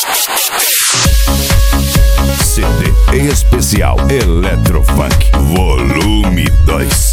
CD especial Eletrofunk Volume 2.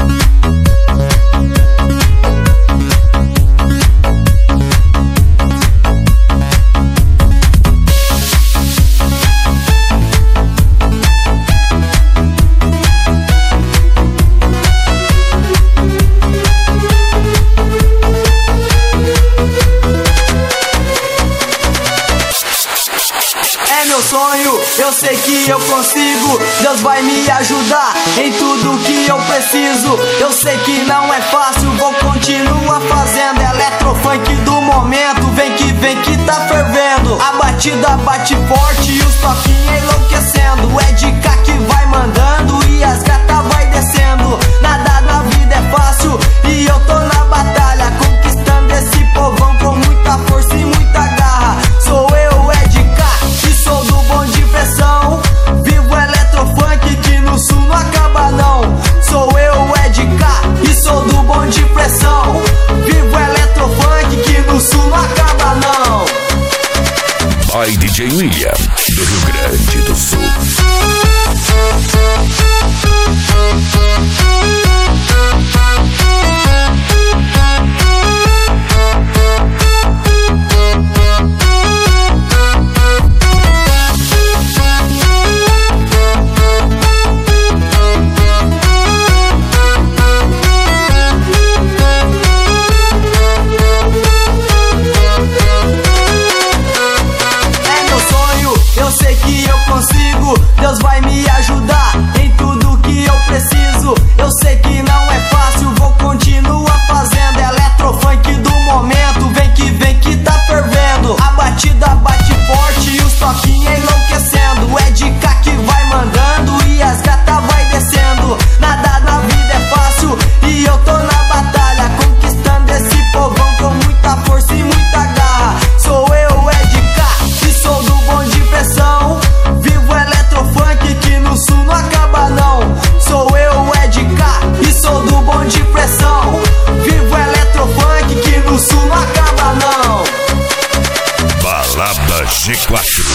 É meu sonho, eu sei que eu consigo. Deus vai me ajudar em tudo que eu preciso. Eu sei que não é fácil, vou continuar fazendo. Eletrofunk do momento, vem que tá fervendo. A batida bate forte e os toquinhos enlouquecendo. É de cá que vai mandando e as gatas vai descendo. Nada na vida é fácil e eu tô na batalha, conquistando esse povão com muita força e muita garra. Sou eu, é de cá, e sou do bom de pressão. Vivo eletrofunk que no sul não acaba não. Sou eu, é de cá, e sou do bom de pressão. Vivo eletrofunk que no sul não acaba não. By DJ William, do Rio Grande do Sul. Deus vai me ajudar em tudo que eu preciso. Eu sei que não é fácil, vou continuar fazendo. Eletrofunk do momento, vem que tá fervendo. A batida bate forte e os toquinhos enlouquecendo. É de cá que vai mandando e as gatas vai descendo. Nada na vida é fácil e eu tô na batalha, conquistando esse povão com muita força e muita garra. Sou eu, é de cá, e sou do bom de pressão. Vivo eletrofunk que no sul não acaba não. Sou eu, é de cá, e sou do bom de pressão. Vivo eletrofunk que no sul não acaba não. Balada G4.